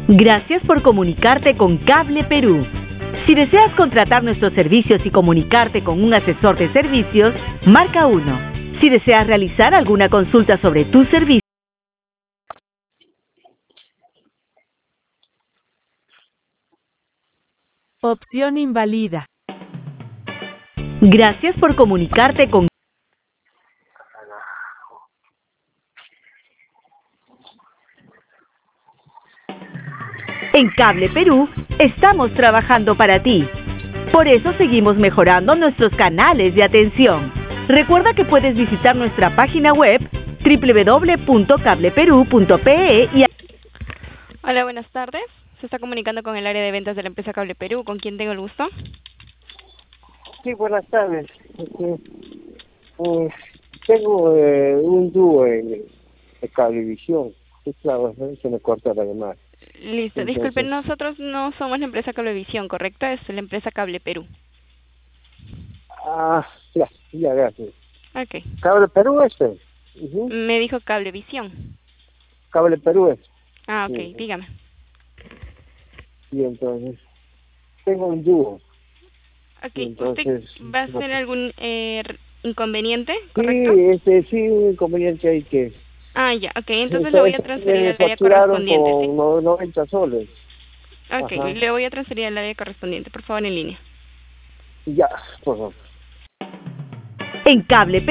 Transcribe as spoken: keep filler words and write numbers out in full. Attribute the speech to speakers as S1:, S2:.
S1: Gracias por comunicarte con Cable Perú. Si deseas contratar nuestros servicios y comunicarte con un asesor de servicios, marca uno. Si deseas realizar alguna consulta sobre tu servicio,
S2: opción invalida.
S1: Gracias por comunicarte con En Cable Perú estamos trabajando para ti. Por eso seguimos mejorando nuestros canales de atención. Recuerda que puedes visitar nuestra página web doble u doble u doble u punto cable perú punto pe e y...
S3: Hola, buenas tardes. Se está comunicando con el área de ventas de la empresa Cable Perú. ¿Con quién tengo el gusto?
S4: Sí, buenas tardes. Este, pues, tengo eh, un dúo en, en Cablevisión. Sí, claro, ¿no? Se me corta la llamada.
S3: Listo.
S4: Entonces,
S3: Disculpe, nosotros no somos la empresa Cablevisión, ¿correcto? Es la empresa Cable Perú.
S4: Ah, ya, ya, gracias.
S3: Ok.
S4: Cable Perú este. Uh-huh.
S3: Me dijo Cablevisión.
S4: Cable Perú es.
S3: Ah, ok.
S4: Sí.
S3: Dígame.
S4: Y entonces, tengo un dúo.
S3: Ok.
S4: Entonces,
S3: ¿Usted va a
S4: no,
S3: tener algún eh, inconveniente, correcto?
S4: sí, este, sí, un inconveniente hay que...
S3: Ah, ya. Ok. Entonces le voy a transferir
S4: Me
S3: al área
S4: facturaron
S3: correspondiente, ¿sí?
S4: con no- noventa soles.
S3: Ok.
S4: Ajá.
S3: Le voy a transferir al área correspondiente. Por favor, en línea.
S4: Ya, por favor.
S1: En Cable Perú